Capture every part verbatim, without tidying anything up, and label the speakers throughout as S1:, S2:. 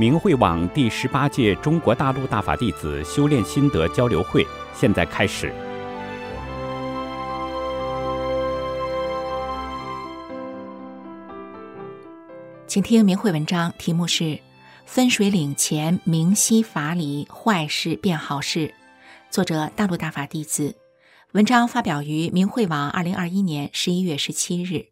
S1: 明慧网第十八届中国大陆大法弟子修炼心得交流会现在开始。
S2: 请听明慧文章，题目是分水岭前明晰法理，坏事变好事，作者大陆大法弟子。文章发表于明慧网二零二一年十一月十七日。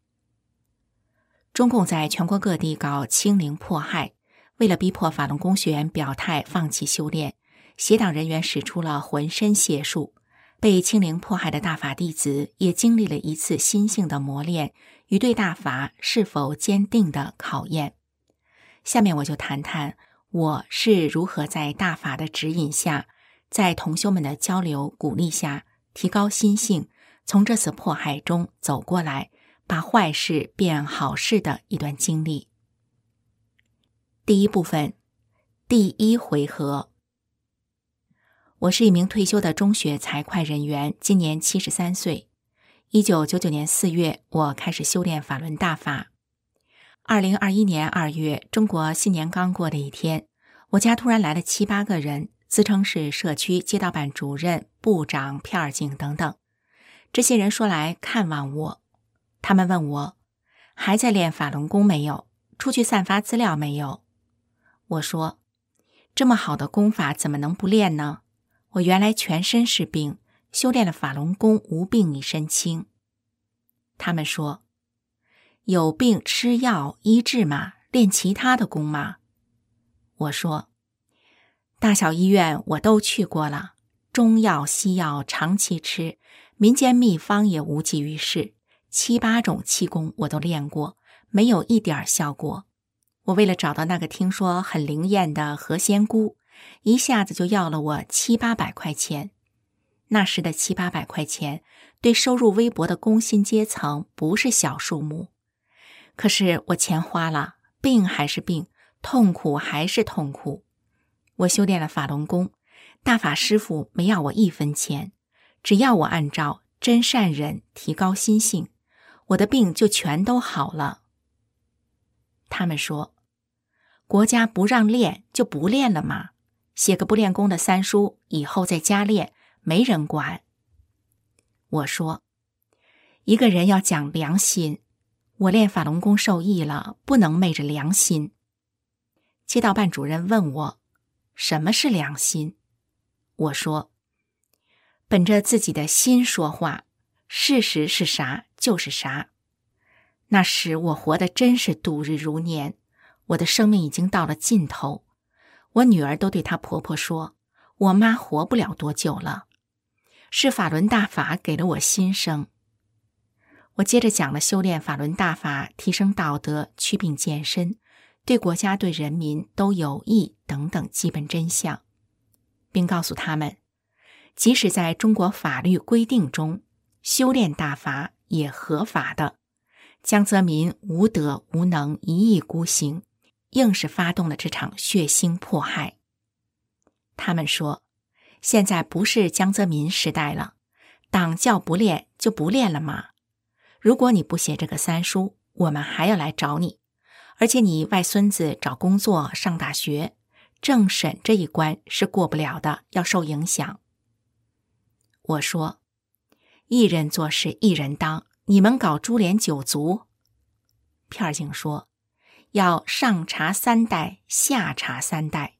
S2: 中共在全国各地搞清零迫害，为了逼迫法轮功学员表态放弃修炼，协党人员使出了浑身解数。被清零迫害的大法弟子也经历了一次心性的磨练与对大法是否坚定的考验。下面我就谈谈我是如何在大法的指引下，在同修们的交流鼓励下，提高心性，从这次迫害中走过来，把坏事变好事的一段经历。第一部分，第一回合。我是一名退休的中学财会人员，今年七十三岁。一九九九年四月，我开始修炼法轮大法。二零二一年二月，中国新年刚过的一天，我家突然来了七八个人，自称是社区街道办主任、部长、片儿警等等。这些人说来看望我，他们问我还在练法轮功没有，出去散发资料没有。我说这么好的功法怎么能不练呢？我原来全身是病，修炼了法轮功，无病一身轻。他们说有病吃药医治嘛，练其他的功嘛。我说大小医院我都去过了，中药西药长期吃，民间秘方也无济于事，七八种气功我都练过，没有一点效果。我为了找到那个听说很灵验的何仙姑，一下子就要了我七八百块钱。那时的七八百块钱，对收入微薄的工薪阶层不是小数目。可是我钱花了，病还是病，痛苦还是痛苦。我修炼了法轮功，大法师父没要我一分钱，只要我按照真善忍提高心性，我的病就全都好了。他们说国家不让练就不练了嘛，写个不练功的三书，以后在家练，没人管。我说一个人要讲良心，我练法轮功受益了，不能昧着良心。街道办主任问我什么是良心，我说本着自己的心说话，事实是啥就是啥。那时我活得真是度日如年，我的生命已经到了尽头。我女儿都对她婆婆说，我妈活不了多久了。是法轮大法给了我新生。我接着讲了修炼法轮大法，提升道德，祛病健身，对国家对人民都有益等等基本真相，并告诉他们，即使在中国法律规定中，修炼大法也合法的。江泽民无德无能，一意孤行，硬是发动了这场血腥迫害。他们说现在不是江泽民时代了，党叫不练就不练了吗？如果你不写这个三书，我们还要来找你，而且你外孙子找工作上大学，政审这一关是过不了的，要受影响。我说一人做事一人当，你们搞株连九族。片儿警说要上查三代，下查三代。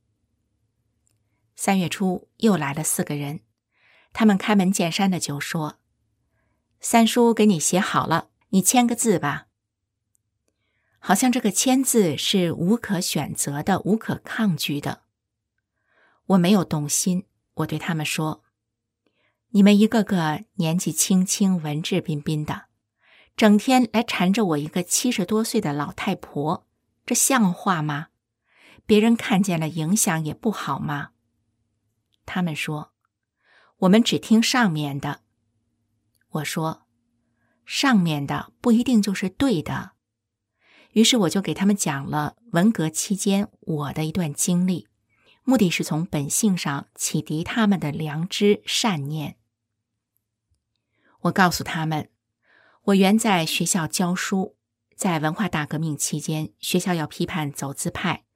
S2: 三月初又来了四个人，他们开门见山的就说，三叔给你写好了，你签个字吧。好像这个签字是无可选择的，无可抗拒的。我没有动心，我对他们说，你们一个个年纪轻轻，文质彬彬的，整天来缠着我一个七十多岁的老太婆，这像话吗？别人看见了影响也不好吗？他们说我们只听上面的。我说上面的不一定就是对的。于是我就给他们讲了文革期间我的一段经历，目的是从本性上启迪他们的良知善念。我告诉他们，我原在学校教书，在文化大革命期间，学校要批判走资派，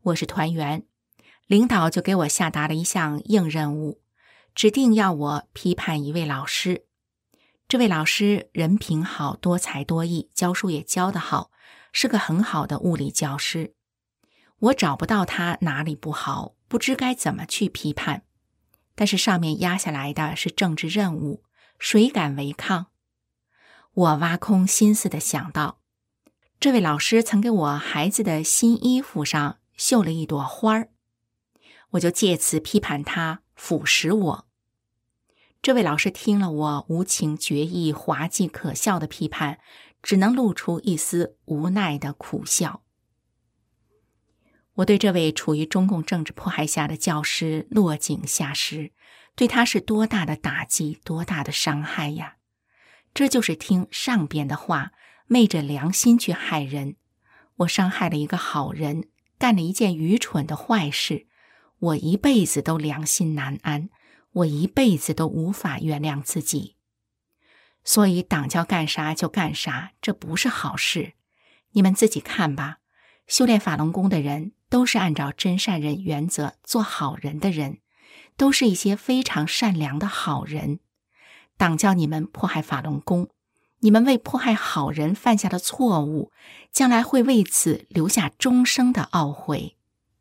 S2: 我是团员，领导就给我下达了一项硬任务，指定要我批判一位老师。这位老师人品好，多才多艺，教书也教得好，是个很好的物理教师。我找不到他哪里不好，不知该怎么去批判。但是上面压下来的是政治任务，谁敢违抗？我挖空心思地想到，这位老师曾给我孩子的新衣服上绣了一朵花儿，我就借此批判他腐蚀我。这位老师听了我无情决意、滑稽可笑的批判，只能露出一丝无奈的苦笑。我对这位处于中共政治迫害下的教师落井下石，对他是多大的打击，多大的伤害呀！这就是听上边的话，昧着良心去害人。我伤害了一个好人，干了一件愚蠢的坏事，我一辈子都良心难安，我一辈子都无法原谅自己。所以党叫干啥就干啥，这不是好事。你们自己看吧，修炼法轮功的人都是按照真善人原则做好人的人，都是一些非常善良的好人。党叫你们迫害法轮功，你们为迫害好人犯下的错误，将来会为此留下终生的懊悔。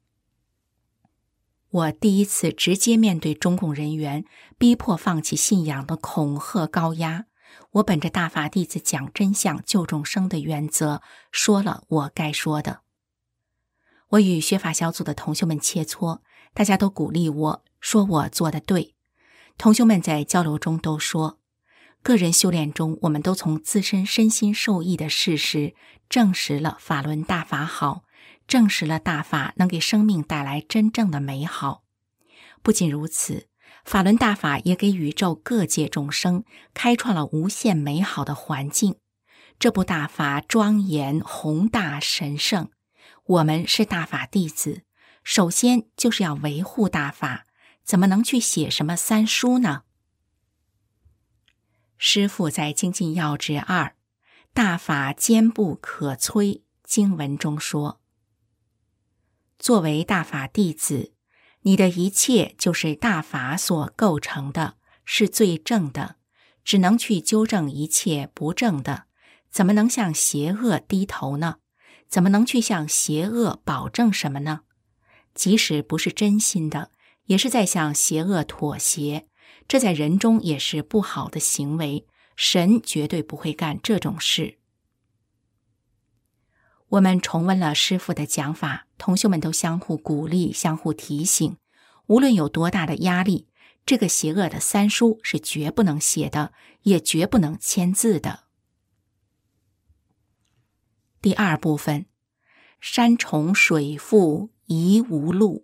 S2: 我第一次直接面对中共人员逼迫放弃信仰的恐吓高压，我本着大法弟子讲真相救众生的原则，说了我该说的。我与学法小组的同学们切磋，大家都鼓励我，说我做得对。同学们在交流中都说，个人修炼中我们都从自身身心受益的事实，证实了法轮大法好，证实了大法能给生命带来真正的美好。不仅如此，法轮大法也给宇宙各界众生开创了无限美好的环境。这部大法庄严宏大神圣，我们是大法弟子，首先就是要维护大法，怎么能去写什么三书呢？师父在精进要旨二大法坚不可摧经文中说，作为大法弟子，你的一切就是大法所构成的，是最正的，只能去纠正一切不正的，怎么能向邪恶低头呢？怎么能去向邪恶保证什么呢？即使不是真心的，也是在向邪恶妥协，这在人中也是不好的行为，神绝对不会干这种事。我们重温了师父的讲法，同学们都相互鼓励，相互提醒，无论有多大的压力，这个邪恶的三书是绝不能写的，也绝不能签字的。第二部分，山重水复疑无路。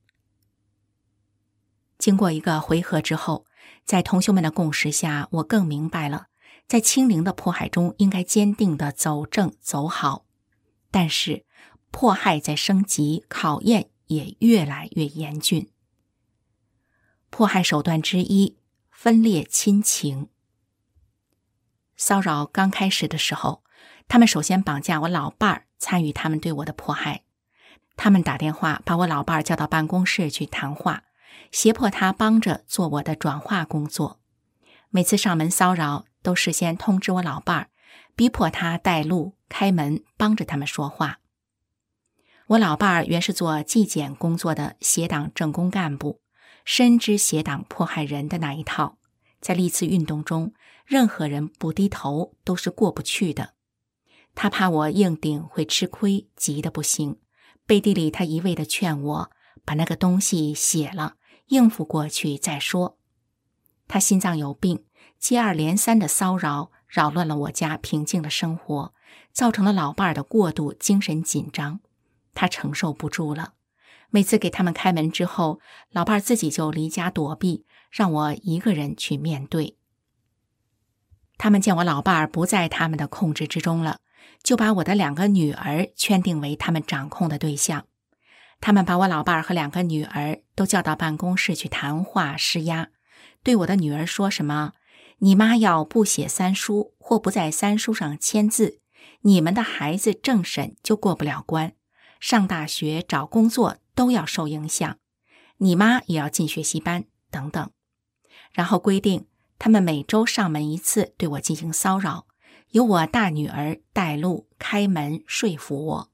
S2: 经过一个回合之后，在同学们的共识下，我更明白了，在清零的迫害中应该坚定地走正走好。但是迫害在升级，考验也越来越严峻。迫害手段之一，分裂亲情。骚扰刚开始的时候，他们首先绑架我老伴儿，参与他们对我的迫害。他们打电话把我老伴儿叫到办公室去谈话，胁迫他帮着做我的转化工作。每次上门骚扰都事先通知我老伴儿，逼迫他带路开门帮着他们说话。我老伴儿原是做纪检工作的邪党政工干部，深知邪党迫害人的那一套，在历次运动中，任何人不低头都是过不去的。他怕我硬顶会吃亏，急得不行，背地里他一味地劝我把那个东西写了，应付过去再说。他心脏有病，接二连三的骚扰扰乱了我家平静的生活，造成了老伴儿的过度精神紧张，他承受不住了。每次给他们开门之后，老伴儿自己就离家躲避，让我一个人去面对。他们见我老伴儿不在他们的控制之中了，就把我的两个女儿圈定为他们掌控的对象。他们把我老伴儿和两个女儿都叫到办公室去谈话施压，对我的女儿说什么，你妈要不写三书或不在三书上签字，你们的孩子政审就过不了关。 上大学、找工作都要受影响，你妈也要进学习班等等。然后规定他们每周上门一次，对我进行骚扰，由我大女儿带路、开门、说服我。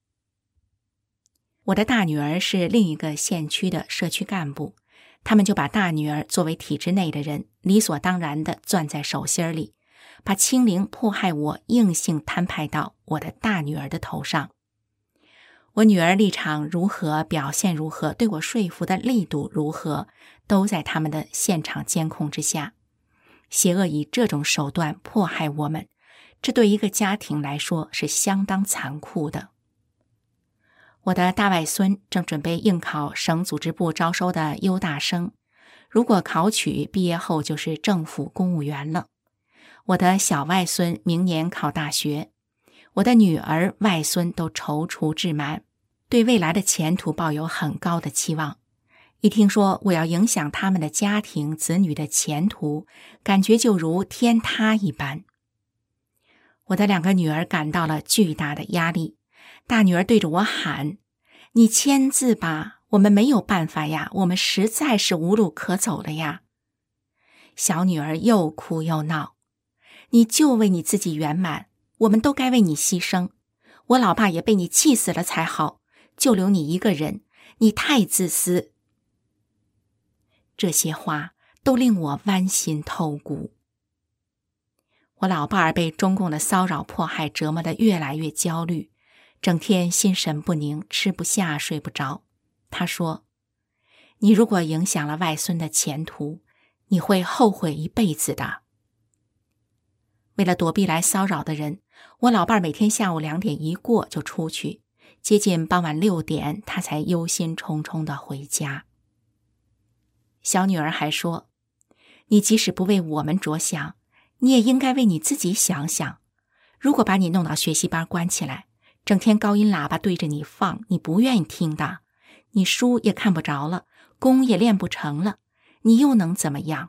S2: 我的大女儿是另一个县区的社区干部，他们就把大女儿作为体制内的人，理所当然地攥在手心里，把清零迫害我硬性摊派到我的大女儿的头上。我女儿立场如何，表现如何，对我说服的力度如何，都在他们的现场监控之下。邪恶以这种手段迫害我们，这对一个家庭来说是相当残酷的。我的大外孙正准备应考省组织部招收的优大生，如果考取，毕业后就是政府公务员了。我的小外孙明年考大学，我的女儿、外孙都踌躇志满，对未来的前途抱有很高的期望。一听说我要影响他们的家庭、子女的前途，感觉就如天塌一般。我的两个女儿感到了巨大的压力，大女儿对着我喊：“你签字吧，我们没有办法呀，我们实在是无路可走了呀。”小女儿又哭又闹：“你就为你自己圆满，我们都该为你牺牲。我老爸也被你气死了才好，就留你一个人，你太自私。”这些话都令我剜心透骨。我老伴儿被中共的骚扰迫害折磨得越来越焦虑，整天心神不宁，吃不下睡不着。他说：“你如果影响了外孙的前途，你会后悔一辈子的。”为了躲避来骚扰的人，我老伴儿每天下午两点一过就出去，接近傍晚六点，他才忧心忡忡地回家。小女儿还说：“你即使不为我们着想，你也应该为你自己想想。如果把你弄到学习班关起来，整天高音喇叭对着你放，你不愿意听的，你书也看不着了，功也练不成了，你又能怎么样？”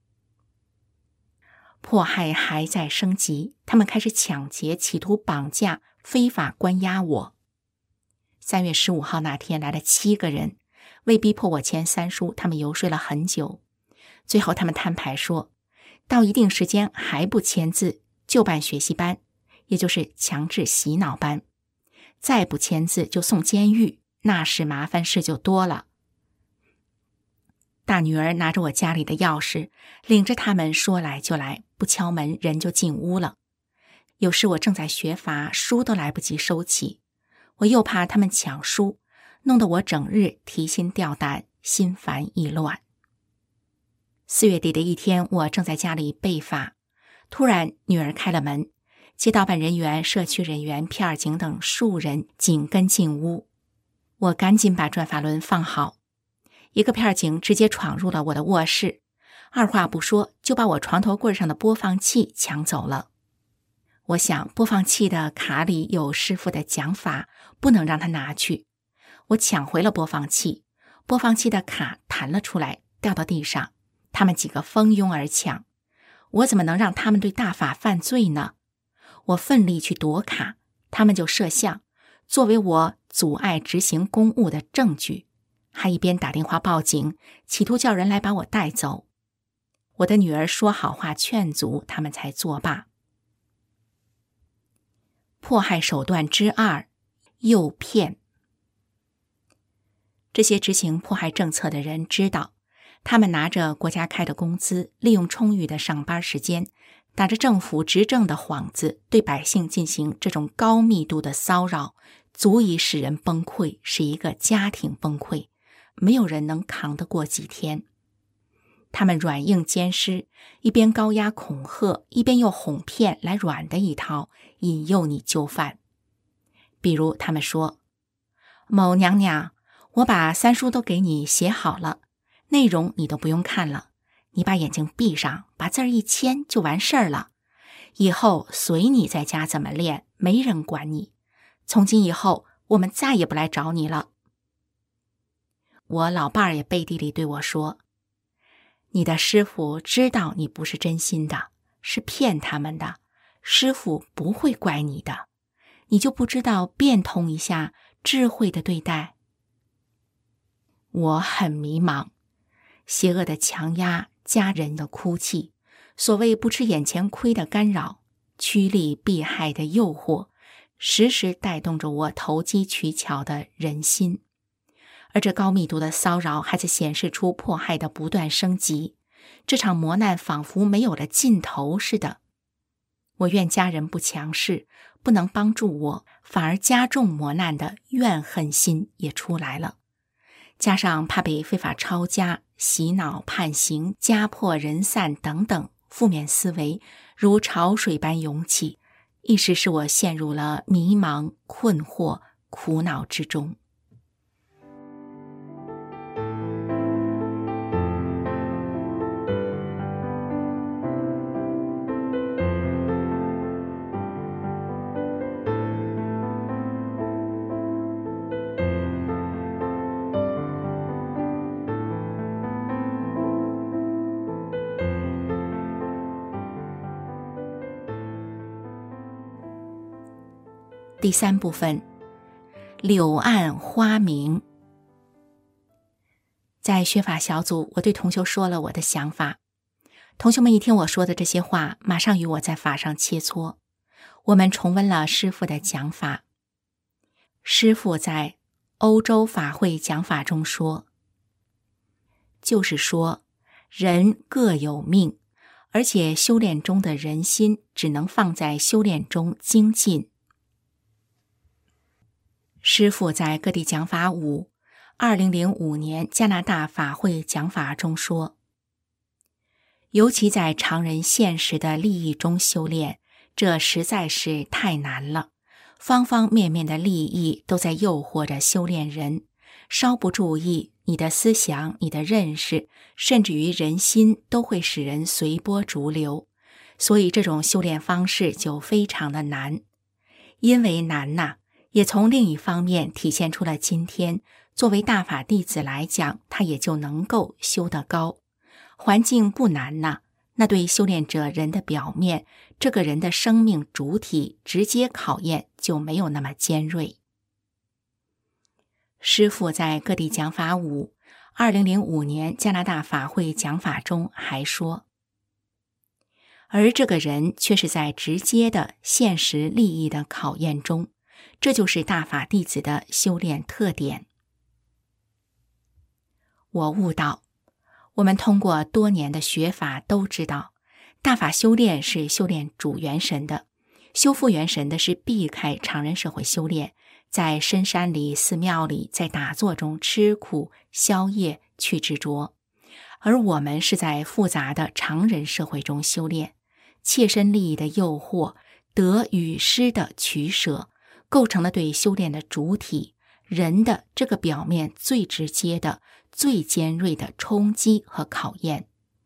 S2: 迫害还在升级，他们开始抢劫，企图绑架、非法关押我。三月十五号那天来了七个人，为逼迫我签三书，他们游说了很久。最后他们摊牌说，到一定时间还不签字，就办学习班，也就是强制洗脑班。再不签字就送监狱，那时麻烦事就多了。大女儿拿着我家里的钥匙，领着他们说来就来，不敲门人就进屋了。有时我正在学法，书都来不及收起，我又怕他们抢书，弄得我整日提心吊胆，心烦意乱。四月底的一天，我正在家里备法，突然女儿开了门，街道办人员、社区人员、片警等数人紧跟进屋。我赶紧把转法轮放好，一个片警直接闯入了我的卧室，二话不说就把我床头柜上的播放器抢走了。我想播放器的卡里有师傅的讲法，不能让他拿去。我抢回了播放器，播放器的卡弹了出来，掉到地上，他们几个蜂拥而抢。我怎么能让他们对大法犯罪呢？我奋力去夺卡，他们就摄像，作为我阻碍执行公务的证据，还一边打电话报警，企图叫人来把我带走。我的女儿说好话劝阻，他们才作罢。迫害手段之二，诱骗。这些执行迫害政策的人知道，他们拿着国家开的工资，利用充裕的上班时间，打着政府执政的幌子，对百姓进行这种高密度的骚扰，足以使人崩溃，使一个家庭崩溃，没有人能扛得过几天。他们软硬兼施，一边高压恐吓，一边又哄骗来软的一套，引诱你就范。比如他们说，某娘娘，我把三书都给你写好了，内容你都不用看了，你把眼睛闭上，把字儿一签就完事儿了。以后随你在家怎么练，没人管你。从今以后，我们再也不来找你了。我老伴儿也背地里对我说，你的师傅知道你不是真心的，是骗他们的，师傅不会怪你的，你就不知道变通一下， 智慧的对待？我很迷茫，邪恶的强压，家人的哭泣，所谓不吃眼前亏的干扰，趋利避害的诱惑，时时带动着我投机取巧的人心。而这高密度的骚扰还在显示出迫害的不断升级，这场磨难仿佛没有了尽头似的。我愿家人不强势，不能帮助我，反而加重磨难的怨恨心也出来了。加上怕被非法抄家、洗脑、判刑、家破人散等等负面思维如潮水般涌起，一时使我陷入了迷茫、困惑、苦恼之中。第三部分，柳暗花明。在学法小组，我对同修说了我的想法。同修们一听我说的这些话，马上与我在法上切磋。我们重温了师父的讲法。师父在欧洲法会讲法中说，就是说人各有命，而且修炼中的人心只能放在修炼中精进。师父在各地讲法五二零零五年加拿大法会讲法中说，尤其在常人现实的利益中修炼，这实在是太难了。方方面面的利益都在诱惑着修炼人，稍不注意，你的思想、你的认识，甚至于人心都会使人随波逐流，所以这种修炼方式就非常的难。因为难呐、啊，也从另一方面体现出了今天作为大法弟子来讲，他也就能够修得高。环境不难呐、啊，那对修炼者人的表面，这个人的生命主体直接考验就没有那么尖锐。师父在各地讲法五二零零五年加拿大法会讲法中还说，而这个人却是在直接的现实利益的考验中，这就是大法弟子的修炼特点。我悟到，我们通过多年的学法都知道，大法修炼是修炼主元神的，修复元神的是避开常人社会修炼，在深山里、寺庙里，在打坐中吃苦、消业、去执着。而我们是在复杂的常人社会中修炼，切身利益的诱惑，得与失的取舍，构成了对修炼的主体人的这个表面最直接的、最尖锐的冲击和考验。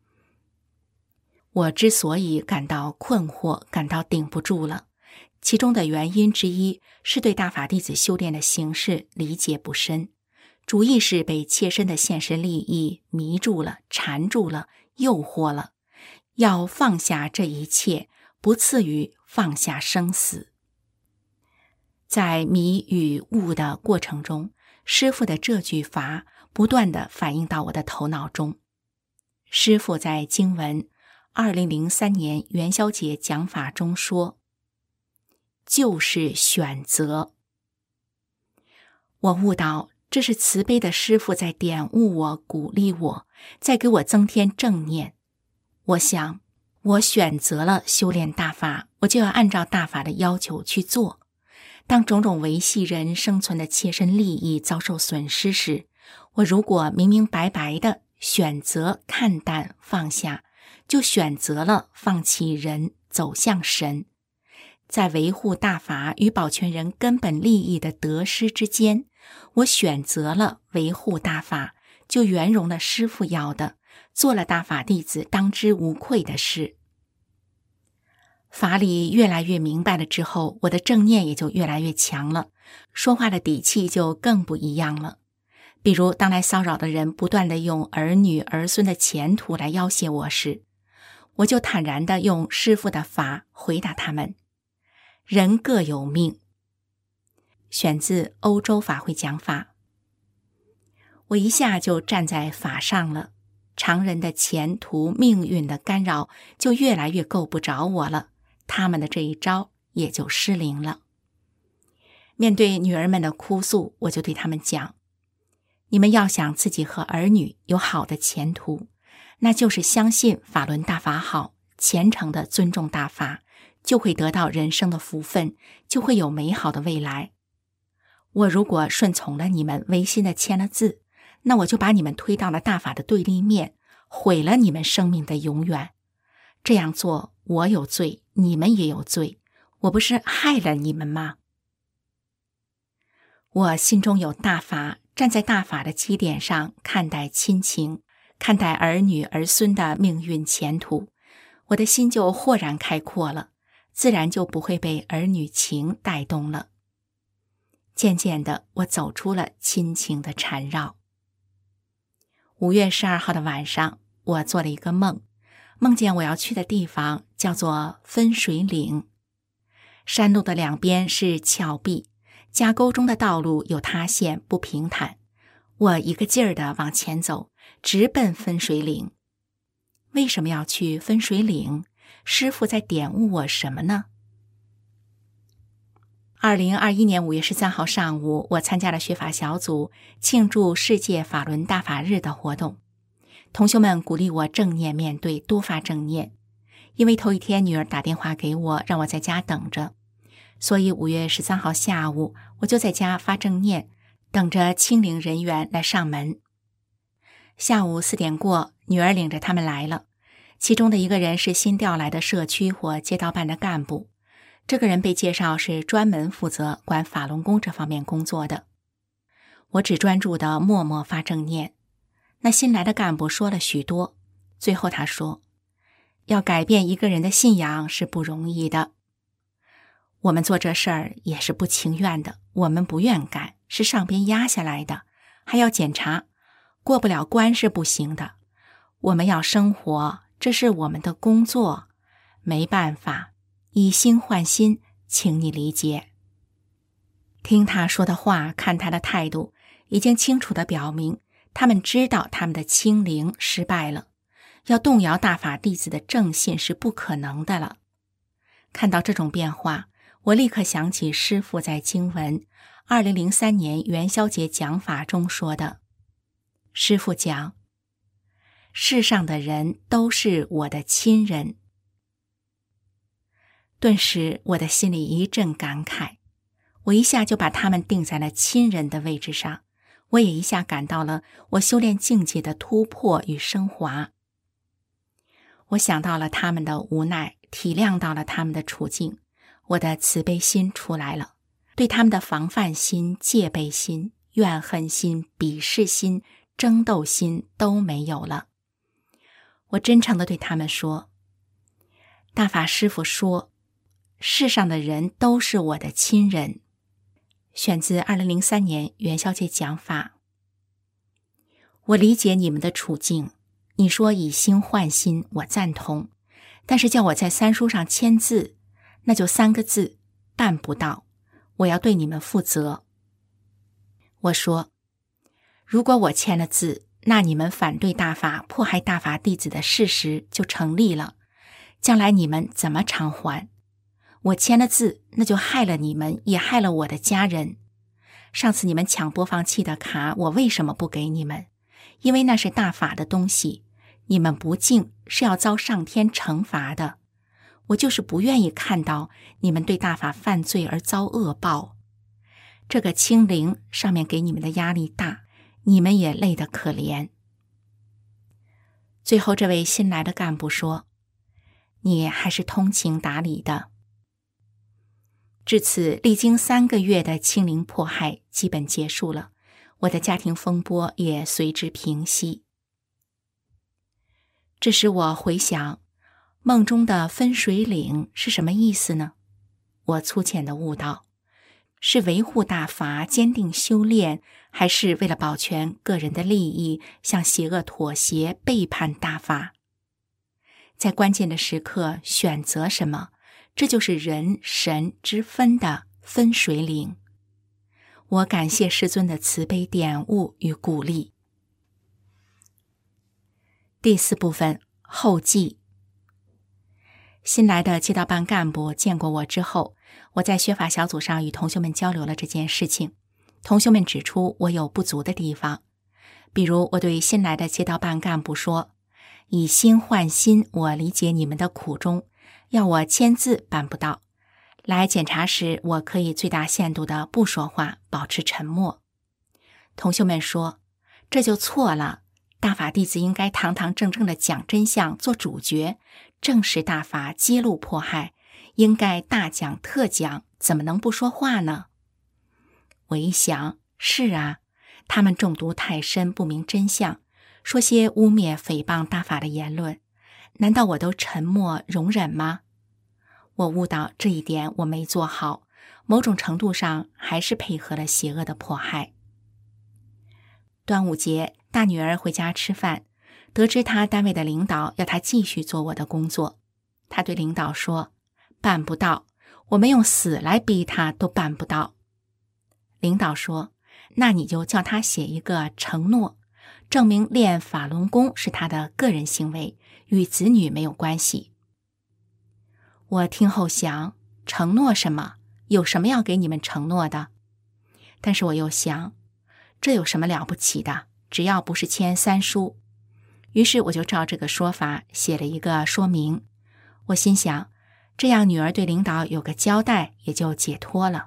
S2: 我之所以感到困惑，感到顶不住了，其中的原因之一是对大法弟子修炼的形式理解不深，主意是被切身的现实利益迷住了、缠住了、诱惑了。要放下这一切，不次于放下生死。在迷与悟的过程中，师父的这句法不断地反映到我的头脑中。师父在经文二零零三年元宵节讲法中说，就是选择。我悟到，这是慈悲的师父在点悟我、鼓励我，在给我增添正念。我想，我选择了修炼大法，我就要按照大法的要求去做。当种种维系人生存的切身利益遭受损失时，我如果明明白白地选择看淡放下，就选择了放弃人，走向神。在维护大法与保全人根本利益的得失之间，我选择了维护大法，就圆融了师父要的，做了大法弟子当之无愧的事。法理越来越明白了之后，我的正念也就越来越强了，说话的底气就更不一样了。比如当来骚扰的人不断地用儿女儿孙的前途来要挟我时，我就坦然地用师父的法回答他们，人各有命， 选自欧洲法会讲法。我一下就站在法上了，常人的前途命运的干扰就越来越够不着我了，他们的这一招也就失灵了。面对女儿们的哭诉，我就对他们讲，你们要想自己和儿女有好的前途，那就是相信法轮大法好，虔诚的尊重大法，就会得到人生的福分，就会有美好的未来。我如果顺从了你们，违心的签了字，那我就把你们推到了大法的对立面，毁了你们生命的永远。这样做，我有罪，你们也有罪，我不是害了你们吗？我心中有大法，站在大法的基点上看待亲情，看待儿女儿孙的命运前途，我的心就豁然开阔了，自然就不会被儿女情带动了。渐渐的，我走出了亲情的缠绕。五月十二号的晚上，我做了一个梦，梦见我要去的地方叫做分水岭。山路的两边是峭壁，夹沟中的道路有塌陷不平坦，我一个劲儿地往前走，直奔分水岭。为什么要去分水岭？师父在点悟我什么呢？二零二一年五月十三号上午，我参加了学法小组庆祝世界法轮大法日的活动。同学们鼓励我正念面对，多发正念。因为头一天女儿打电话给我，让我在家等着，所以五月十三号下午，我就在家发正念，等着清零人员来上门。下午四点过，女儿领着他们来了，其中的一个人是新调来的社区或街道办的干部。这个人被介绍是专门负责管法轮功这方面工作的。我只专注地默默发正念。那新来的干部说了许多，最后他说，要改变一个人的信仰是不容易的。我们做这事儿也是不情愿的，我们不愿干，是上边压下来的，还要检查，过不了关是不行的。我们要生活，这是我们的工作，没办法。以心换心，请你理解。听他说的话，看他的态度，已经清楚地表明，他们知道他们的清零失败了，要动摇大法弟子的正信是不可能的了。看到这种变化，我立刻想起师父在经文二零零三年元宵节讲法中说的，师父讲，世上的人都是我的亲人。顿时我的心里一阵感慨，我一下就把他们定在了亲人的位置上，我也一下感到了我修炼境界的突破与升华。我想到了他们的无奈，体谅到了他们的处境，我的慈悲心出来了，对他们的防范心、戒备心、怨恨心、鄙视心、争斗心都没有了。我真诚地对他们说，大法师父说，世上的人都是我的亲人。选自二零零三年元宵节讲法。我理解你们的处境，你说以心换心，我赞同，但是叫我在三书上签字，那就三个字，办不到，我要对你们负责。我说，如果我签了字，那你们反对大法、迫害大法弟子的事实就成立了，将来你们怎么偿还？我签了字，那就害了你们，也害了我的家人。上次你们抢播放器的卡，我为什么不给你们？因为那是大法的东西，你们不敬是要遭上天惩罚的。我就是不愿意看到你们对大法犯罪而遭恶报。这个清零上面给你们的压力大，你们也累得可怜。最后这位新来的干部说，你还是通情达理的。至此，历经三个月的清零迫害基本结束了，我的家庭风波也随之平息。这时我回想，梦中的分水岭是什么意思呢？我粗浅地悟到，是维护大法、坚定修炼，还是为了保全个人的利益，向邪恶妥协、背叛大法？在关键的时刻选择什么，这就是人神之分的分水岭。 我感谢师尊的慈悲点悟与鼓励。第四部分，后记。新来的街道办干部见过我之后，我在学法小组上与同学们交流了这件事情。同学们指出我有不足的地方，比如我对新来的街道办干部说，以心换心，我理解你们的苦衷，要我签字办不到。来检查时，我可以最大限度的不说话，保持沉默。同学们说，这就错了，大法弟子应该堂堂正正的讲真相，做主角，正视大法，揭露迫害，应该大讲特讲，怎么能不说话呢？我一想，是啊，他们中毒太深，不明真相，说些污蔑诽谤大法的言论，难道我都沉默容忍吗？我悟到这一点我没做好，某种程度上还是配合了邪恶的迫害。端午节，大女儿回家吃饭，得知她单位的领导要她继续做我的工作，她对领导说，办不到，我们用死来逼她都办不到。领导说，那你就叫她写一个承诺，证明练法轮功是她的个人行为，与子女没有关系。我听后想，承诺什么？有什么要给你们承诺的？但是我又想，这有什么了不起的？只要不是签三书。于是我就照这个说法写了一个说明。我心想，这样女儿对领导有个交代，也就解脱了。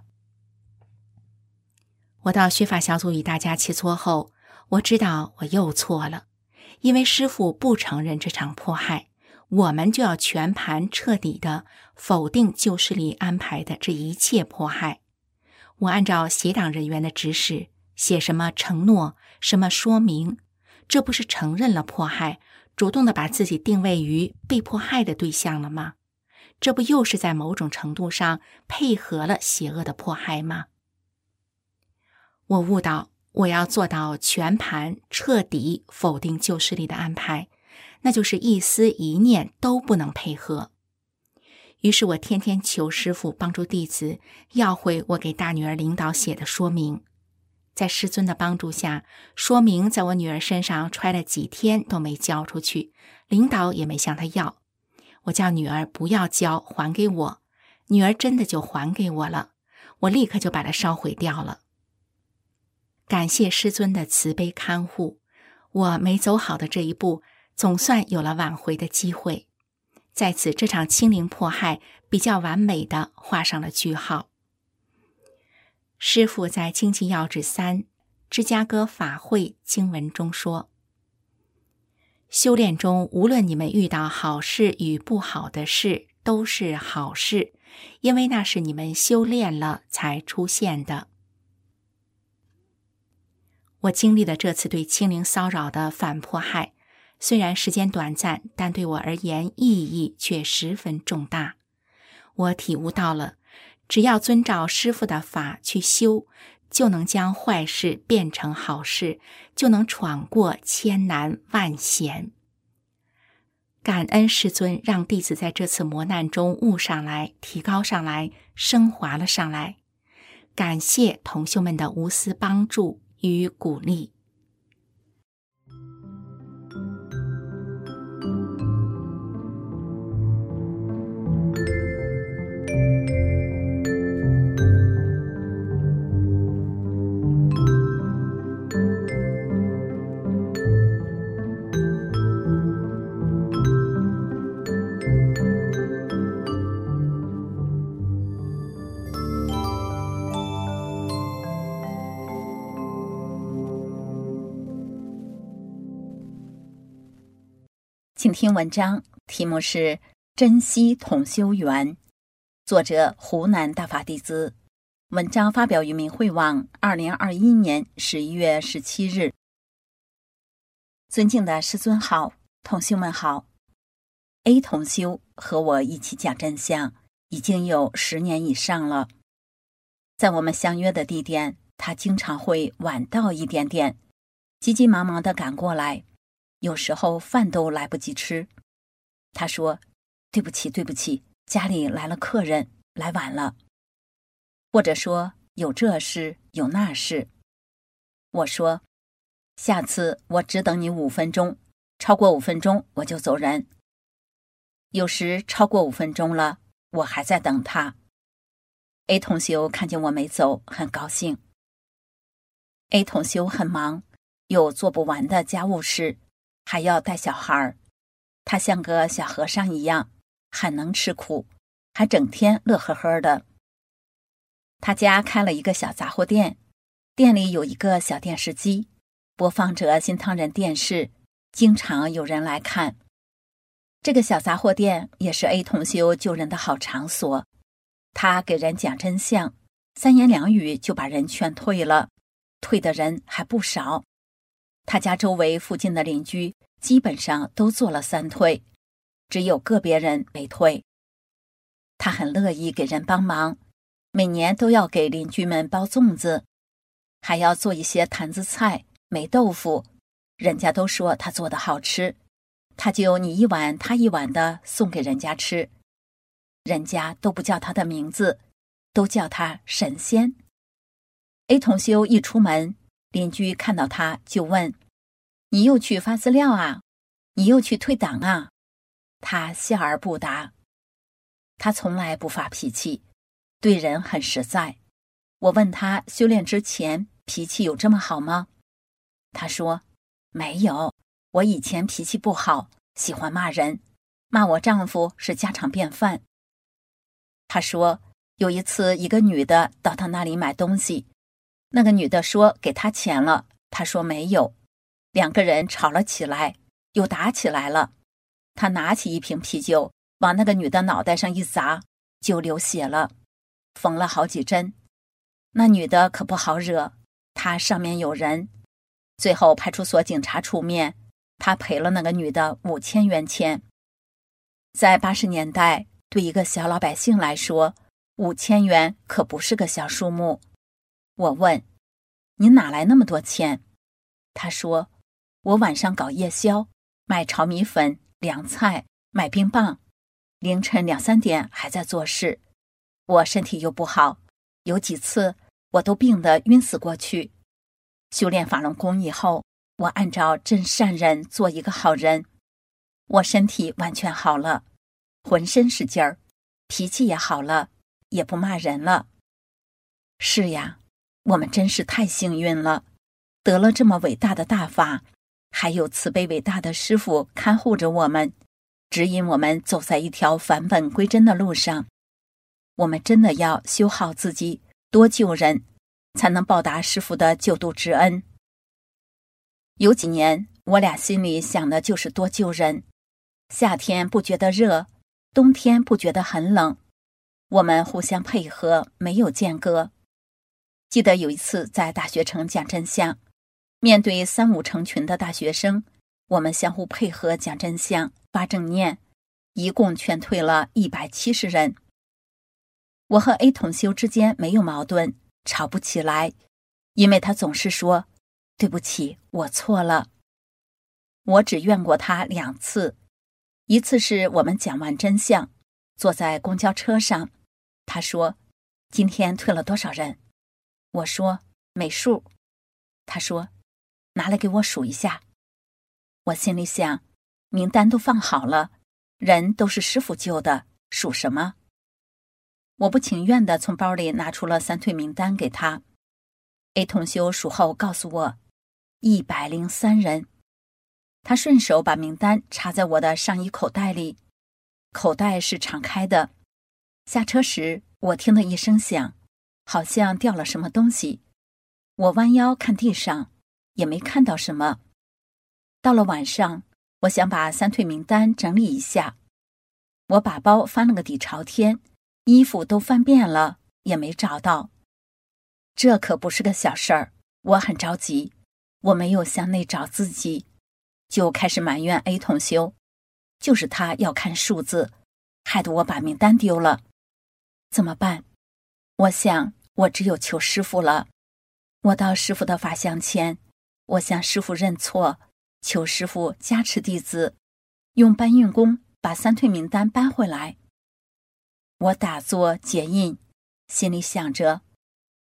S2: 我到学法小组与大家切磋后，我知道我又错了，因为师父不承认这场迫害，我们就要全盘彻底的否定旧势力安排的这一切迫害。我按照协党人员的指示，写什么承诺，什么说明，这不是承认了迫害，主动的把自己定位于被迫害的对象了吗？这不又是在某种程度上配合了邪恶的迫害吗？我悟到，我要做到全盘彻底否定旧势力的安排，那就是一丝一念都不能配合。于是我天天求师父帮助弟子要回我给大女儿领导写的说明。在师尊的帮助下，说明在我女儿身上揣了几天都没交出去，领导也没向她要。我叫女儿不要交，还给我，女儿真的就还给我了，我立刻就把它烧毁掉了。感谢师尊的慈悲看护，我没走好的这一步，总算有了挽回的机会。在此，这场清零迫害比较完美地画上了句号。师父在经济要旨三芝加哥法会经文中说，修炼中无论你们遇到好事与不好的事，都是好事，因为那是你们修炼了才出现的。我经历了这次对清零骚扰的反迫害，虽然时间短暂，但对我而言意义却十分重大。我体悟到了，只要遵照师父的法去修，就能将坏事变成好事，就能闯过千难万险。感恩师尊让弟子在这次磨难中悟上来，提高上来，升华了上来。感谢同修们的无私帮助与鼓励。
S3: 请听文章，题目是《珍惜同修缘》，作者湖南大法弟子。文章发表于明慧网，二零二一年十一月十七日。尊敬的师尊好，同修们好。A 同修和我一起讲真相，已经有十年以上了。在我们相约的地点，他经常会晚到一点点，急急忙忙地赶过来。有时候饭都来不及吃，他说：“对不起，对不起，家里来了客人，来晚了。”或者说：“ 有这事，有那事。我说，下次我只等你五分钟，超过五分钟我就走人。有时超过五分钟了，我还在等他。A 同修看见我没走，很高兴。A 同修很忙，有做不完的家务事，还要带小孩。他像个小和尚一样，很能吃苦，还整天乐呵呵的。他家开了一个小杂货店，店里有一个小电视机，播放着新唐人电视，经常有人来看。这个小杂货店也是 A 同修救人的好场所，他给人讲真相，三言两语就把人劝退了，退的人还不少。他家周围附近的邻居基本上都做了三退，只有个别人没退。他很乐意给人帮忙，每年都要给邻居们包粽子，还要做一些坛子菜、霉豆腐，人家都说他做的好吃，他就你一碗他一碗的送给人家吃。人家都不叫他的名字，都叫他神仙。A 同修一出门，邻居看到他就问，你又去发资料啊？你又去退档啊？他笑而不答。他从来不发脾气，对人很实在。我问他修炼之前脾气有这么好吗？他说，没有，我以前脾气不好，喜欢骂人，骂我丈夫是家常便饭。他说，有一次一个女的到他那里买东西，那个女的说给他钱了，他说没有，两个人吵了起来，又打起来了。他拿起一瓶啤酒往那个女的脑袋上一砸，就流血了，缝了好几针。那女的可不好惹，她上面有人。最后派出所警察出面，他赔了那个女的五千元钱。在八十年代，对一个小老百姓来说，五千元可不是个小数目。我问，你哪来那么多钱？他说，我晚上搞夜宵，卖炒米粉、凉菜，买冰棒，凌晨两三点还在做事。我身体又不好，有几次我都病得晕死过去。修炼法轮功以后，我按照真善忍做一个好人，我身体完全好了，浑身是劲儿，脾气也好了，也不骂人了。是呀，我们真是太幸运了，得了这么伟大的大法，还有慈悲伟大的师父看护着我们，指引我们走在一条返本归真的路上。我们真的要修好自己，多救人，才能报答师父的救度之恩。有几年，我俩心里想的就是多救人。夏天不觉得热，冬天不觉得很冷，我们互相配合，没有间隔。记得有一次在大学城讲真相，面对三五成群的大学生，我们相互配合讲真相，发正念，一共劝退了一百七十人。我和 A 同修之间没有矛盾，吵不起来，因为他总是说，对不起，我错了。我只怨过他两次，一次是我们讲完真相，坐在公交车上，他说，今天退了多少人？我说，没数。他说，拿来给我数一下。我心里想，名单都放好了，人都是师父救的，数什么？我不情愿地从包里拿出了三退名单给他。A 同修数后告诉我，一百零三人。他顺手把名单插在我的上衣口袋里，口袋是敞开的。下车时，我听得一声响，好像掉了什么东西。我弯腰看地上，也没看到什么。到了晚上，我想把三退名单整理一下，我把包翻了个底朝天，衣服都翻遍了，也没找到。这可不是个小事儿，我很着急，我没有向内找自己，就开始埋怨 A 同修，就是他要看数字，害得我把名单丢了。怎么办？我想，我只有求师父了。我到师父的法像前，我向师父认错，求师父加持弟子，用搬运工把三退名单搬回来。我打坐结印，心里想着，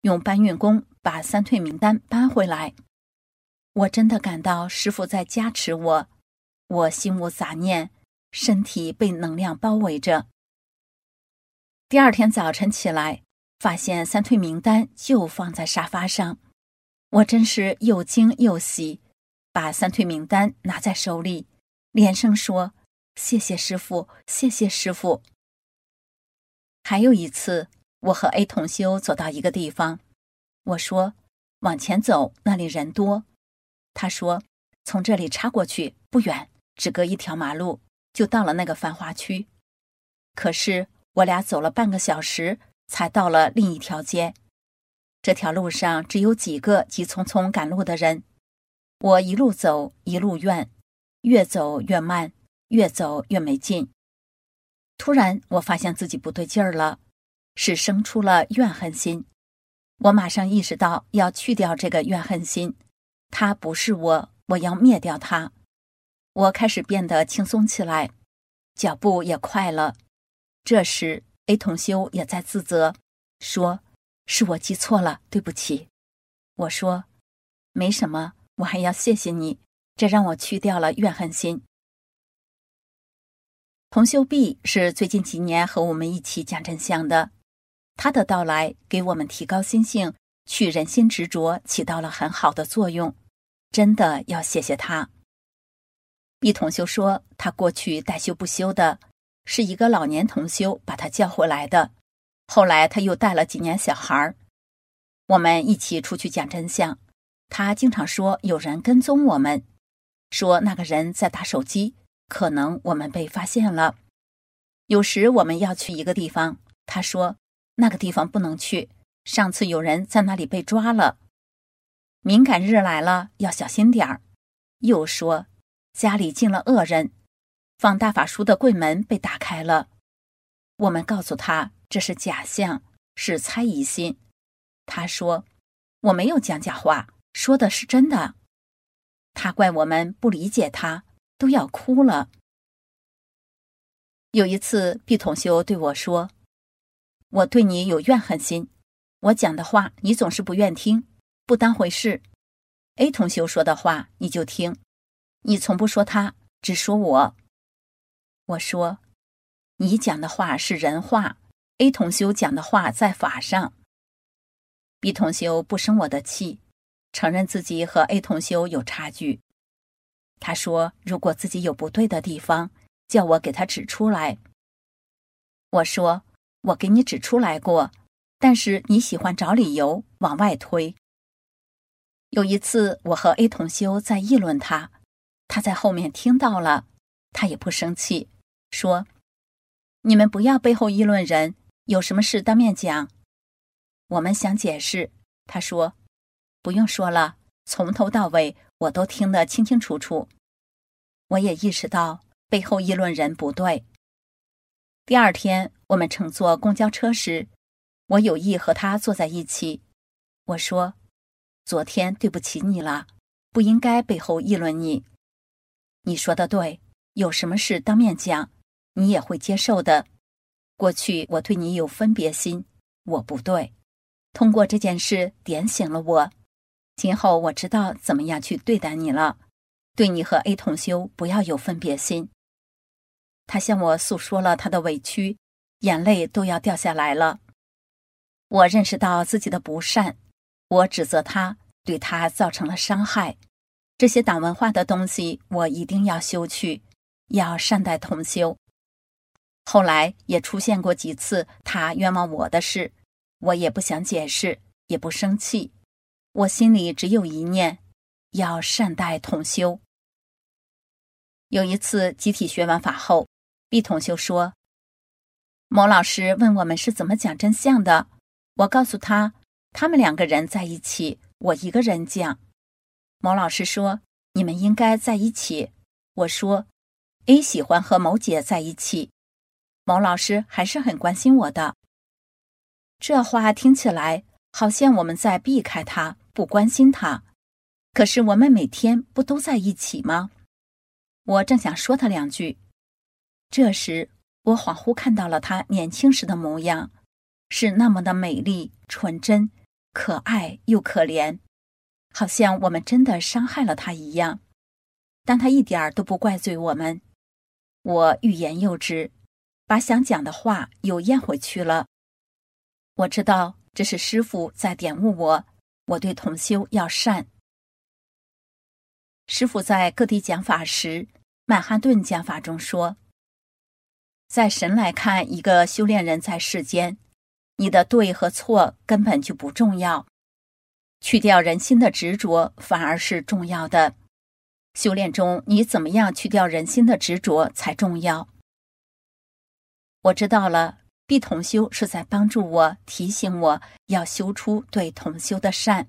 S3: 用搬运工把三退名单搬回来。我真的感到师父在加持我，我心无杂念，身体被能量包围着。第二天早晨起来，发现三退名单就放在沙发上，我真是又惊又喜，把三退名单拿在手里，连声说谢谢师父，谢谢师父。还有一次，我和 A 同修走到一个地方，我说往前走，那里人多。他说从这里插过去不远，只隔一条马路就到了那个繁华区。可是我俩走了半个小时才到了另一条街，这条路上只有几个急匆匆赶路的人。我一路走一路怨，越走越慢，越走越没劲。突然我发现自己不对劲儿了，是生出了怨恨心。我马上意识到要去掉这个怨恨心，它不是我，我要灭掉它。我开始变得轻松起来，脚步也快了。这时 A 同修也在自责，说是我记错了，对不起。我说没什么，我还要谢谢你，这让我去掉了怨恨心。同修 B 是最近几年和我们一起讲真相的，他的到来给我们提高心性、去人心执着起到了很好的作用，真的要谢谢他。B 同修说他过去带修不修的，是一个老年同修把他叫回来的，后来他又带了几年小孩。我们一起出去讲真相，他经常说有人跟踪我们，说那个人在打手机，可能我们被发现了。有时我们要去一个地方，他说那个地方不能去，上次有人在那里被抓了，敏感日来了要小心点儿。又说家里进了恶人，放大法书的柜门被打开了。我们告诉他这是假象，是猜疑心。他说我没有讲假话，说的是真的。他怪我们不理解他，都要哭了。有一次 B 同修对我说，我对你有怨恨心，我讲的话你总是不愿听，不当回事。 A 同修说的话你就听，你从不说他，只说我。我说你讲的话是人话， A 同修讲的话在法上。 B 同修不生我的气，承认自己和 A 同修有差距。他说如果自己有不对的地方，叫我给他指出来。我说我给你指出来过，但是你喜欢找理由往外推。有一次我和 A 同修在议论他，他在后面听到了，他也不生气，说你们不要背后议论人，有什么事当面讲。我们想解释，他说不用说了，从头到尾我都听得清清楚楚。我也意识到背后议论人不对。第二天我们乘坐公交车时，我有意和他坐在一起。我说昨天对不起你了，不应该背后议论你。你说的对，有什么事当面讲，你也会接受的。过去我对你有分别心，我不对。通过这件事点醒了我，今后我知道怎么样去对待你了。对你和 A 同修不要有分别心。他向我诉说了他的委屈，眼泪都要掉下来了。我认识到自己的不善，我指责他，对他造成了伤害。这些党文化的东西我一定要修去，要善待同修。后来也出现过几次他冤枉我的事，我也不想解释，也不生气，我心里只有一念，要善待同修。有一次集体学完法后， B 同修说，某老师问我们是怎么讲真相的，我告诉他他们两个人在一起，我一个人讲。某老师说你们应该在一起，我说 A 喜欢和某姐在一起，某老师还是很关心我的。这话听起来好像我们在避开他，不关心他，可是我们每天不都在一起吗？我正想说他两句，这时我恍惚看到了他年轻时的模样，是那么的美丽纯真， 可爱又可怜，好像我们真的伤害了他一样。但他一点儿都不怪罪我们。我欲言又止，把想讲的话又咽回去了。我知道这是师父在点悟我，我对同修要善。师父在各地讲法时，曼哈顿讲法中说，在神来看一个修炼人在世间，你的对和错根本就不重要，去掉人心的执着反而是重要的。修炼中你怎么样去掉人心的执着才重要。我知道了，必同修是在帮助我，提醒我要修出对同修的善。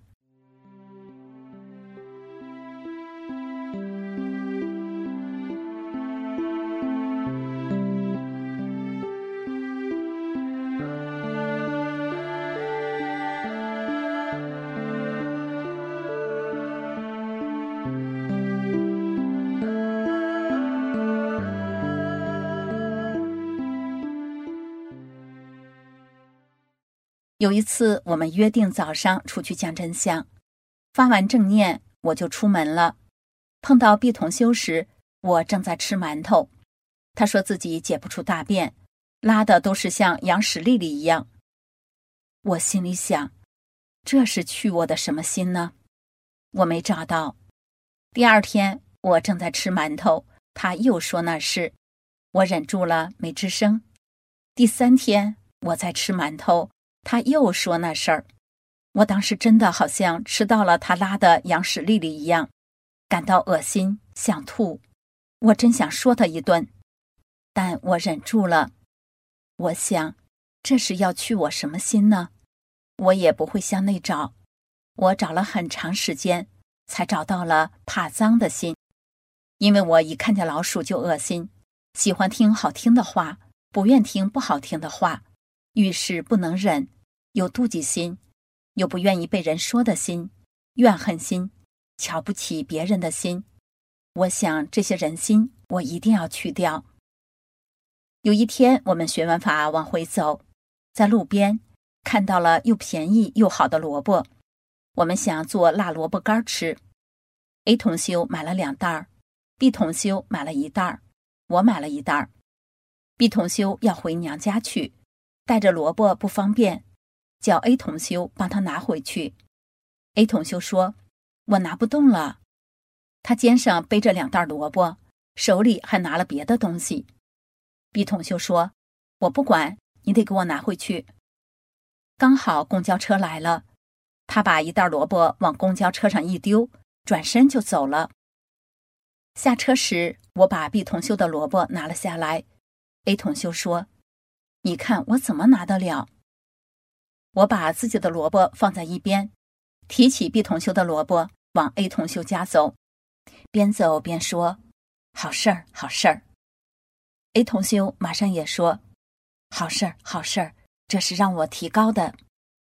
S3: 有一次我们约定早上出去讲真相，发完正念我就出门了。碰到毕同修时，我正在吃馒头，他说自己解不出大便，拉的都是像羊屎粒粒一样。我心里想，这是去我的什么心呢？我没找到。第二天我正在吃馒头，他又说那事，我忍住了没吱声。第三天我在吃馒头，他又说那事儿，我当时真的好像吃到了他拉的羊屎粒粒一样，感到恶心，想吐。我真想说他一顿，但我忍住了。我想，这是要去我什么心呢？我也不会向内找，我找了很长时间，才找到了怕脏的心。因为我一看见老鼠就恶心，喜欢听好听的话，不愿听不好听的话，遇事不能忍，有妒忌心，有不愿意被人说的心，怨恨心，瞧不起别人的心。我想这些人心我一定要去掉。有一天我们学完法往回走，在路边看到了又便宜又好的萝卜，我们想做辣萝卜干吃。 A 同修买了两袋， B 同修买了一袋，我买了一袋。 B 同修要回娘家去，带着萝卜不方便，叫 A 同修帮他拿回去。 A 同修说，我拿不动了。他肩上背着两袋萝卜，手里还拿了别的东西。 B 同修说，我不管，你得给我拿回去。刚好公交车来了，他把一袋萝卜往公交车上一丢，转身就走了。下车时，我把 B 同修的萝卜拿了下来。 A 同修说，你看我怎么拿得了？我把自己的萝卜放在一边，提起 B 同修的萝卜往 A 同修家走，边走边说，好事儿好事儿。 A 同修马上也说，好事儿好事儿，这是让我提高的。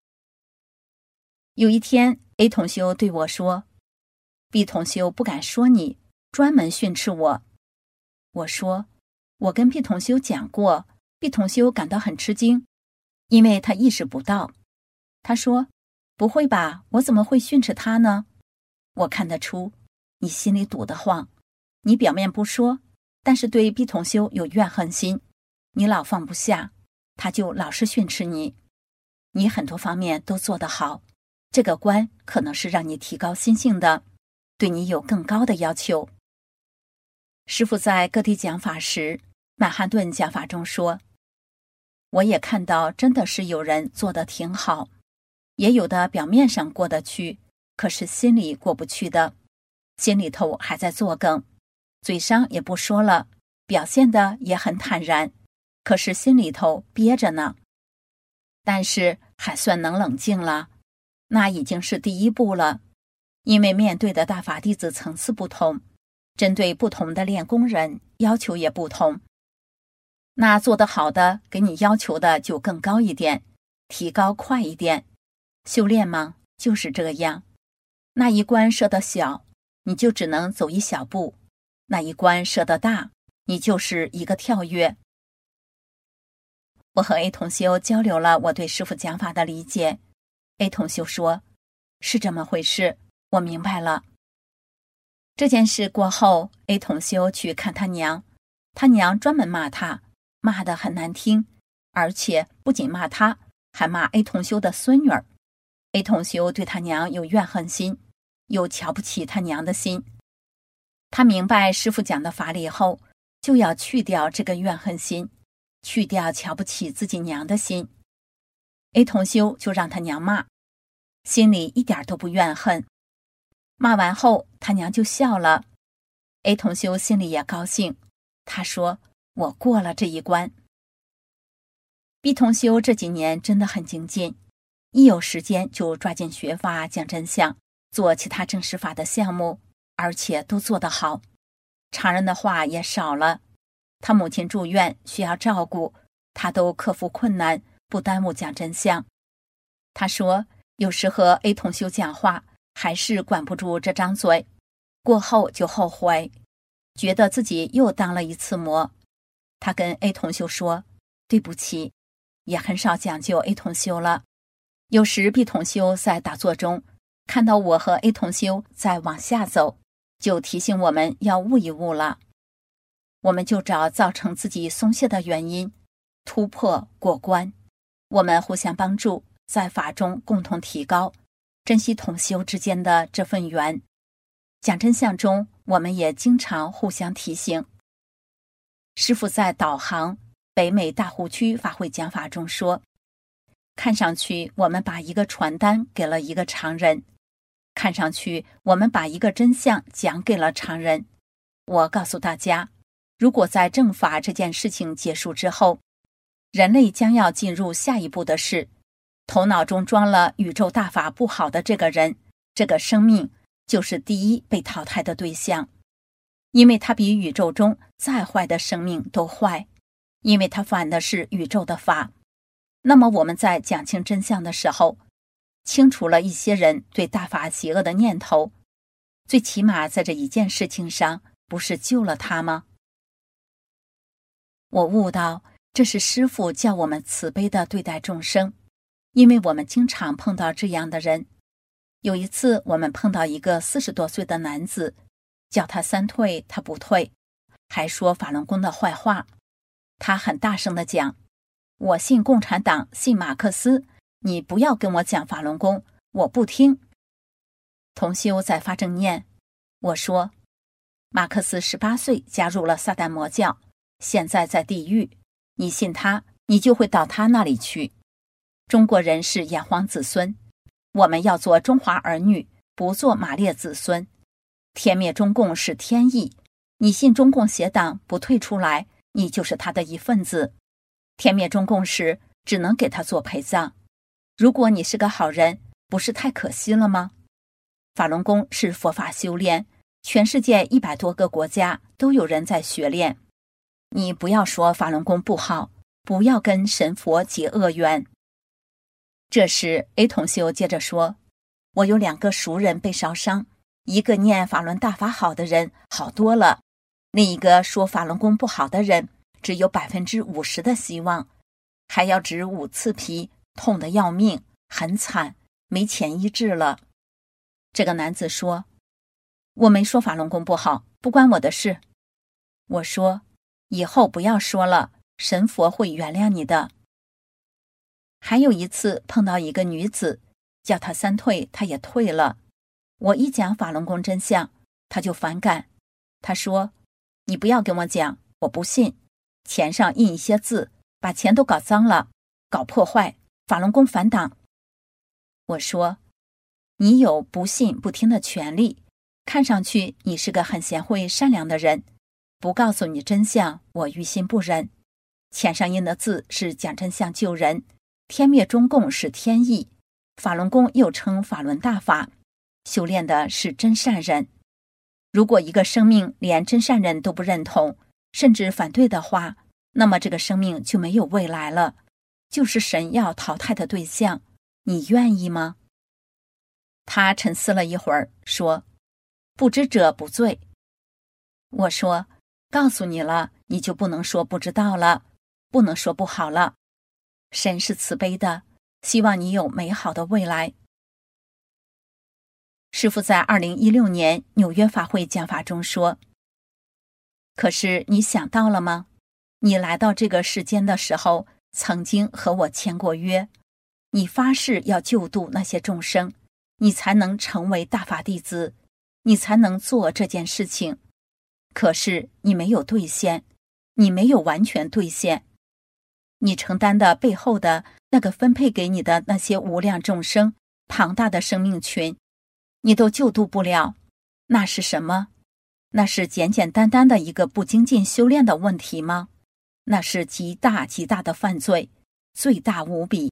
S3: 有一天 A 同修对我说， B 同修不敢说你，专门训斥我。我说，我跟 B 同修讲过， B 同修感到很吃惊，因为他意识不到。他说，不会吧，我怎么会训斥他呢？我看得出你心里堵得慌，你表面不说，但是对 B 同修有怨恨心，你老放不下，他就老是训斥你。你很多方面都做得好，这个关可能是让你提高心性的，对你有更高的要求。师父在各地讲法时，曼哈顿讲法中说，我也看到真的是有人做得挺好，也有的表面上过得去，可是心里过不去的，心里头还在作梗，嘴上也不说了，表现的也很坦然，可是心里头憋着呢。但是还算能冷静了，那已经是第一步了。因为面对的大法弟子层次不同，针对不同的练功人要求也不同，那做得好的给你要求的就更高一点，提高快一点。修炼嘛，就是这样，那一关设得小，你就只能走一小步，那一关设得大，你就是一个跳跃。我和 A 同修交流了我对师父讲法的理解， A 同修说：是这么回事，我明白了。这件事过后， A 同修去看他娘，他娘专门骂他，骂得很难听，而且不仅骂他，还骂 A 同修的孙女儿。 A 同修对他娘有怨恨心，有瞧不起他娘的心。他明白师父讲的法理后，就要去掉这个怨恨心，去掉瞧不起自己娘的心。 A 同修就让他娘骂，心里一点都不怨恨。骂完后，他娘就笑了。 A 同修心里也高兴，他说：我过了这一关。 B 同修这几年真的很精进，一有时间就抓紧学法讲真相，做其他正实法的项目，而且都做得好。常人的话也少了，他母亲住院需要照顾，他都克服困难，不耽误讲真相。他说有时和 A 同修讲话还是管不住这张嘴，过后就后悔，觉得自己又当了一次魔。他跟 A 同修说对不起，也很少讲究 A 同修了。有时 B 同修在打坐中看到我和 A 同修在往下走，就提醒我们要悟一悟了。我们就找造成自己松懈的原因，突破过关。我们互相帮助，在法中共同提高，珍惜同修之间的这份缘。讲真相中，我们也经常互相提醒。师父在导航北美大湖区法会讲法中说，看上去我们把一个传单给了一个常人，看上去我们把一个真相讲给了常人。我告诉大家，如果在正法这件事情结束之后，人类将要进入下一步的是，头脑中装了宇宙大法不好的这个人，这个生命就是第一被淘汰的对象，因为他比宇宙中再坏的生命都坏，因为他犯的是宇宙的法。那么我们在讲清真相的时候，清除了一些人对大法邪恶的念头，最起码在这一件事情上，不是救了他吗？我悟到，这是师父叫我们慈悲地对待众生，因为我们经常碰到这样的人。有一次我们碰到一个四十多岁的男子，叫他三退他不退，还说法轮功的坏话。他很大声地讲，我信共产党，信马克思，你不要跟我讲法轮功，我不听。同修在发正念，我说马克思十八岁加入了撒旦魔教，现在在地狱，你信他，你就会到他那里去。中国人是炎黄子孙，我们要做中华儿女，不做马列子孙。天灭中共是天意，你信中共邪党不退出来，你就是他的一份子。天灭中共时，只能给他做陪葬。如果你是个好人，不是太可惜了吗？法轮功是佛法修炼，全世界一百多个国家都有人在学练。你不要说法轮功不好，不要跟神佛结恶缘。这时 A 同修接着说，我有两个熟人被烧伤，一个念法轮大法好的人好多了，另一个说法轮功不好的人只有百分之五十的希望，还要植五次皮，痛得要命，很惨，没钱医治了。这个男子说，我没说法轮功不好，不关我的事。我说，以后不要说了，神佛会原谅你的。还有一次碰到一个女子，叫她三退，她也退了。我一讲法轮功真相，她就反感。她说，你不要跟我讲，我不信。钱上印一些字，把钱都搞脏了，搞破坏，法轮功反党。我说，你有不信不听的权利，看上去你是个很贤惠善良的人，不告诉你真相，我于心不忍。钱上印的字是讲真相救人，天灭中共是天意，法轮功又称法轮大法，修炼的是真善忍。如果一个生命连真善忍都不认同，甚至反对的话，那么这个生命就没有未来了，就是神要淘汰的对象，你愿意吗？他沉思了一会儿，说，不知者不罪。我说，告诉你了，你就不能说不知道了，不能说不好了。神是慈悲的， 希望你有美好的未来。师父在二零一六年纽约法会讲法中说，可是你想到了吗？你来到这个世间的时候，曾经和我签过约，你发誓要救度那些众生，你才能成为大法弟子，你才能做这件事情。可是你没有兑现，你没有完全兑现。你承担的背后的那个分配给你的那些无量众生，庞大的生命群，你都救度不了。那是什么？那是简简单单的一个不精进修炼的问题吗？那是极大极大的犯罪，罪大无比。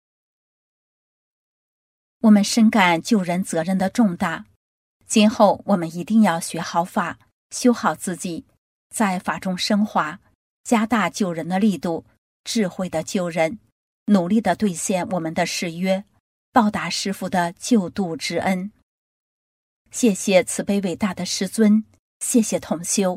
S3: 我们深感救人责任的重大，今后我们一定要学好法，修好自己，在法中升华，加大救人的力度，智慧的救人，努力地兑现我们的誓约，报答师父的救度之恩。谢谢慈悲伟大的师尊，谢谢同修。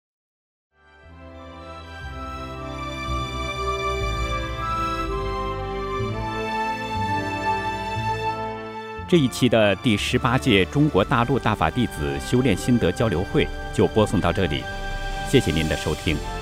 S1: 这一期的第十八届中国大陆大法弟子修炼心得交流会就播送到这里，谢谢您的收听。